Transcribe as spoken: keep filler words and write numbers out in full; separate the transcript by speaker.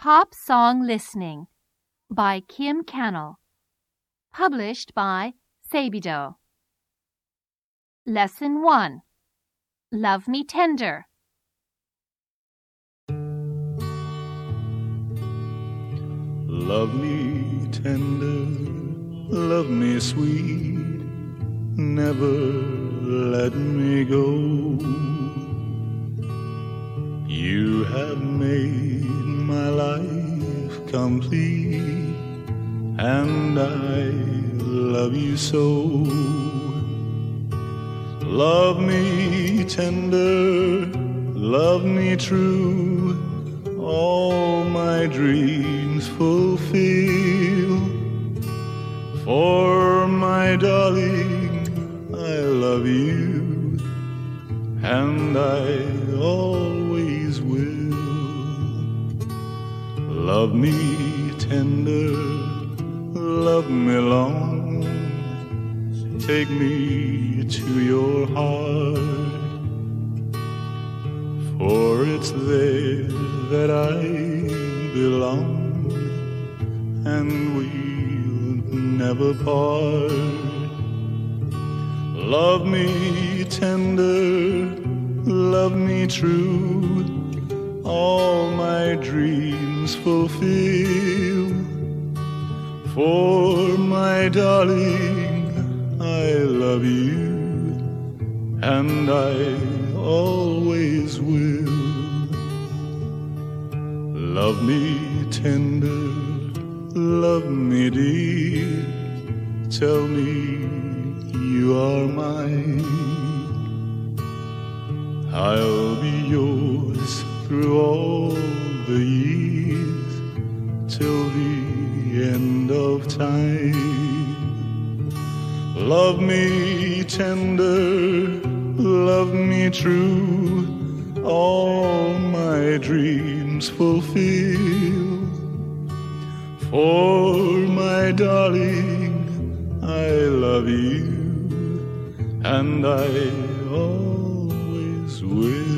Speaker 1: Pop Song Listening by Kim Cannell. Published by Sabido. Lesson one. Love Me Tender.
Speaker 2: Love me tender, love me sweet, never let me go. You have made my life complete, and I love you so. Love me tender, love me true, all my dreams fulfill. For my darling, I love you, and I always will. Love me tender, love me long, take me to your heart, for it's there that I belong, and we'll never part. Love me tender, love me true, all my dreams fulfill. For my darling, I love you, and I always will. Love me tender, love me dear, tell me you are mine. I'll be yours through all the years, till the end of time. Love me tender, love me true, all my dreams fulfill. For my darling, I love you, and I always will.